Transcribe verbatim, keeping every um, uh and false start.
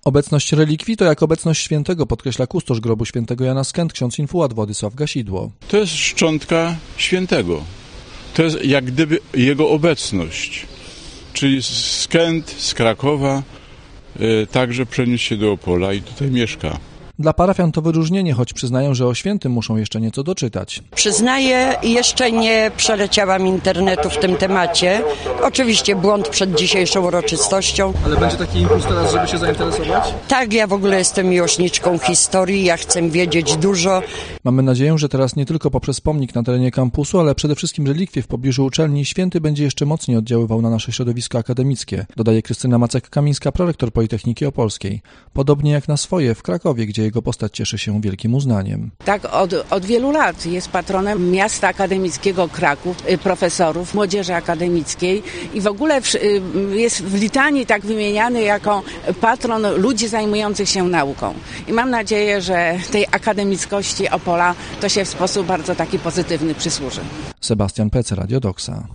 Obecność relikwii to jak obecność świętego, podkreśla kustosz grobu świętego Jana z Kęt, ksiądz infułat Władysław Gasidło. To jest szczątka świętego. To jest jak gdyby jego obecność. Czyli z Kęt, z Krakowa, yy, także przeniósł się do Opola i tutaj mieszka. Dla parafian to wyróżnienie, choć przyznają, że o świętym muszą jeszcze nieco doczytać. Przyznaję, jeszcze nie przeleciałam internetu w tym temacie. Oczywiście błąd przed dzisiejszą uroczystością. Ale będzie taki impuls teraz, żeby się zainteresować? Tak, ja w ogóle jestem miłośniczką historii, ja chcę wiedzieć dużo. Mamy nadzieję, że teraz nie tylko poprzez pomnik na terenie kampusu, ale przede wszystkim relikwie w pobliżu uczelni święty będzie jeszcze mocniej oddziaływał na nasze środowisko akademickie, dodaje Krystyna Macek-Kamińska, prorektor Politechniki Opolskiej. Podobnie jak na swoje w Krakowie, gdzie jego postać cieszy się wielkim uznaniem. Tak, od, od wielu lat jest patronem miasta akademickiego Kraków, profesorów, młodzieży akademickiej i w ogóle w, jest w litanii tak wymieniany jako patron ludzi zajmujących się nauką. I mam nadzieję, że tej akademickości Opola to się w sposób bardzo taki pozytywny przysłuży. Sebastian Pece, Radio Doksa.